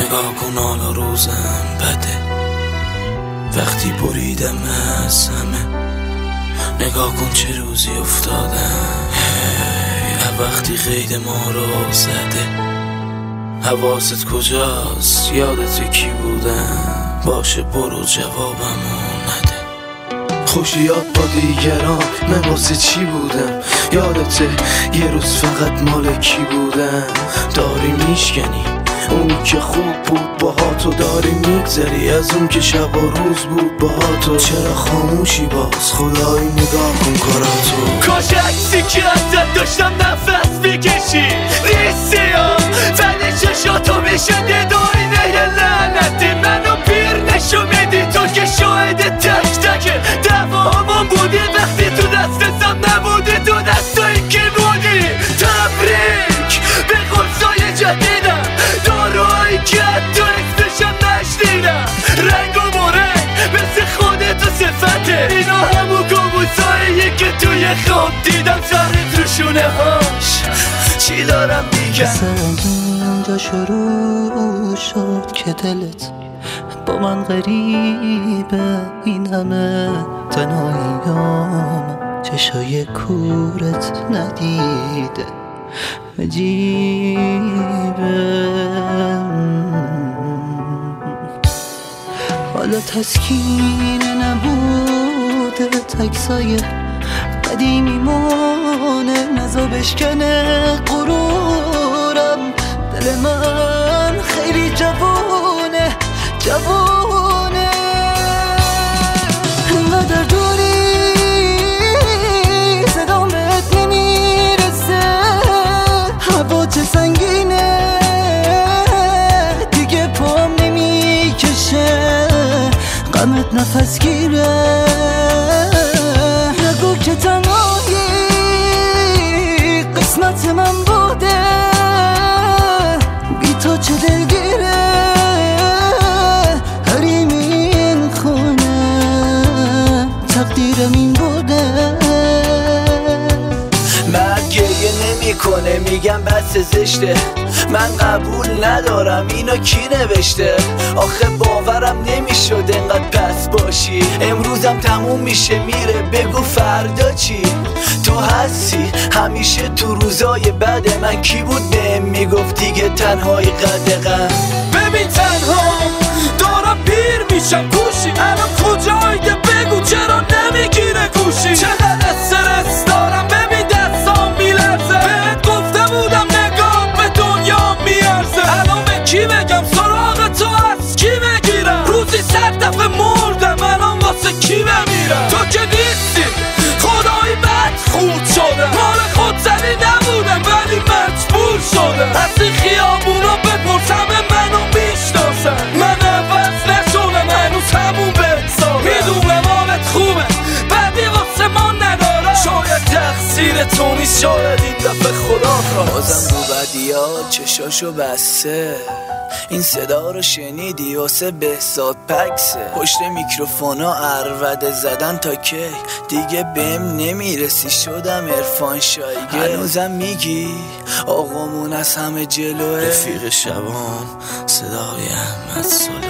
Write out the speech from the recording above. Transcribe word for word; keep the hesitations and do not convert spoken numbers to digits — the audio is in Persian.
نگاه کن حالا روزم بده وقتی بریدم از همه. نگاه کن چه روزی افتادم هی وقتی قید ما رو زده. حواست کجاست؟ یادت کی بودم؟ باشه برو جوابمو نده. خوشیات با دیگران من واسه چی بودم؟ یادته یه روز فقط مال کی بودم؟ داری میشکنی اون که خوب بود باها تو، داری میگذری از اون که شب و روز بود باها تو. چرا خاموشی باز؟ خدایی نگاه کن کاراتو. کاش عکسی که ازت داشتم نفس میکشی ریسی ها فل چشاتو میشده داینه یه لعنتی منو پیر نشو میدی تو که شاهد تک تک دواهامون بودی وقتی تو دستم نبودی تو دستایی که بودی. تبریک به قرصای جدیدم داروهایی که حتی اسمشم نشنیدم. رنگ و برنگ مثل خودت و صفته اینا همون کابوساییه که توی خواب دیدم سرت رو شونه هاش. چی دارم میگم؟ اونجا شروع شد که دلت با من غریبه این همه تنهاییام چشای کورت ندیده عجیبه. حالا تسکین نبوده تکسای قدیمی مانه نزا بشکنه غرورم. دل من خیلی جوونه جوونه انقدر دوری صدام بهت نمیرسه. هوا چه سنگینه دیگه پام نمیکشه غمت نفس گیره. نگو که تنهایی قسمت من بوده بی تو چه دلگیره حریم این خونه تقدیرم این بوده. مرد گریه نمی کنه میگم بس زشته من قبول ندارم اینو کی نوشته؟ آخه باورم نمیشد انقدر پس باشی. امروزم تموم میشه میره بگو فردا چی؟ تو هستی همیشه تو روزای بد من. کی بود بهم میگفت دیگه تنهایی قدقم؟ ببین تنها دارم پیر میشم گوشی الان کجایده بگو چرا نمیگیره گوشی؟ چقدر استرس دارم ببین دستام میلرزه بهت گفته بودم نگاه به دنیا میارزه. الان به کی بگم سراغ تو از کی بگیرم؟ روزی صد دفعه مردم الان واسه کی بمیرم؟ تو که نیستی خدایی بد خود شدم مال خود زنی نبودم ولی مجبور شدم. از این خیابونا بپرس همه منو میشناسن من عوض نشدم هنوز همون بحسابم. میدونم حالت خوبه بعدی واسه ما ندارم شاید تقصیر تو نیست شاید این دفعه خدا خواست. بازم رو بدیات چشاشو بسته این صدا رو شنیدی واسه بهزاد پکسه. پشت میکروفونا عربده زدن تا کی دیگه بهم نمیرسی شدم عرفان شایگه. هنوزم میگی آقامون از همه جلوه رفیق شبام صدای احمد سلیمان.